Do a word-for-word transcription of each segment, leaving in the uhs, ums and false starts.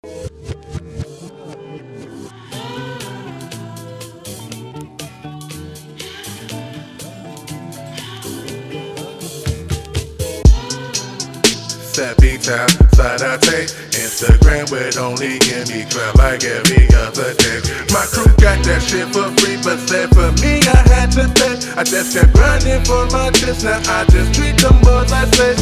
Sappy time, side I take Instagram would only give me crap like every other day. My crew got that shit for free, but said for me I had to pay. I just kept grinding for my chips, now I just treat them boys like say,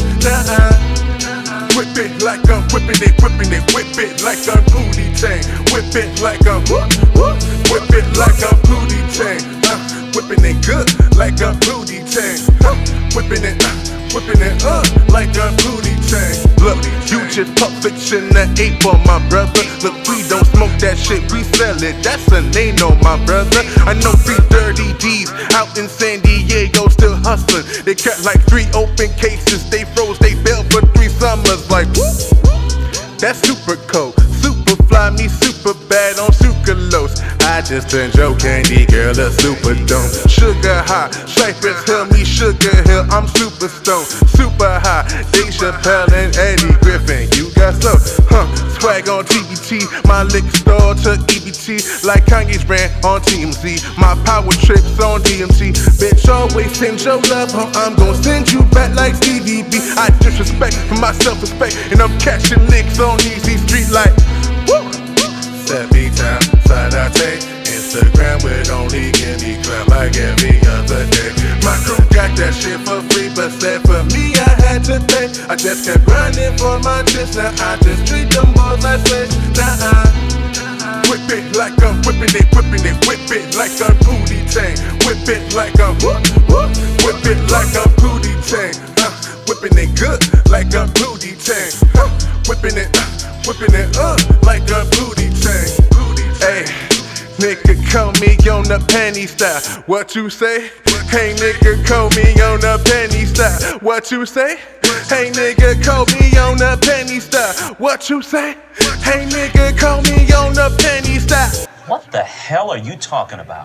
nah-uh. Whip it like I'm whipping it, whipping it, whip it like I'm booty chain. Whip it like I'm whoop, whoop. Whip it like I'm booty chain. Uh, whipping it good like a booty chain. Uh, whipping it, uh, whipping it up like a booty chain. Look, you just pop fiction that eight for my brother. Look, we don't smoke that shit, we sell it. That's a name on my brother. I know three dirty D's out in San Diego still hustling. They kept like three open cases. They froze, they bailed for three summers. Like, whoop, that's super cold. Super fly, me super bad on sucralose. I just turned Joe Candy girl a super dome. Sugar high, Cypress Hill, me Sugar Hill. I'm super stone, super high. Dave Chappelle and Eddie Griffin. You got so, huh? Swag on T B T. My liquor store took E B T like Kanye's brand on T M Z. My power trips on D M T. Bitch, always send your love home. I'm gon' send you back like Stevie B. I disrespect for my self-respect, and I'm catching licks on Easy Street like woo. Sappy time, side I take Instagram would only give me crap like every other day. My crew got that shit for free, but said for me I had to pay. I just kept grinding for my chips, now I just treat them boys like say, nah-uh. Whip it like I'm whipping it, whipping it, whip it like a booty chain. Whip it like I'm whoop, whoop. Whip it like a booty chain. Uh, whipping it good like a booty chain. Uh, whipping it, uh, whipping it up like a booty chain. Hey, nigga, call me on the penny style. What you say? Hey, nigga, call me on the penny style. What you say? Hey, nigga, call me on the penny style. What you say? Hey, nigga, call me on the penny style. What the hell are you talking about?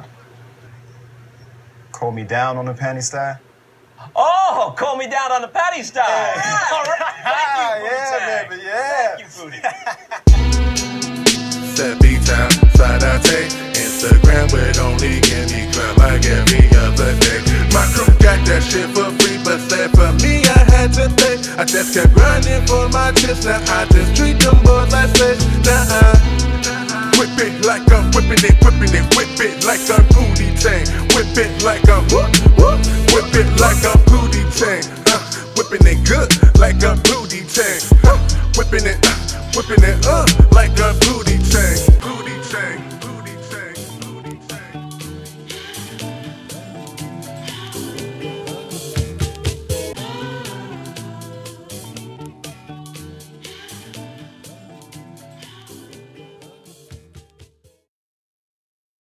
Call me down on the panty style? Oh, call me down on the patty style. Yeah. All right. Thank you, Yeah, baby, yeah. Thank you, Booty. Sappy time, side I take Instagram would only give me crap like every other day. My crew got that shit for free, but said for me I had to pay. I just kept grinding for my chips, now I just treat them boys like say, nah-uh. Whip it like I'm whipping it, whipping it, whip it like a booty chain. Whip it like I'm whoop,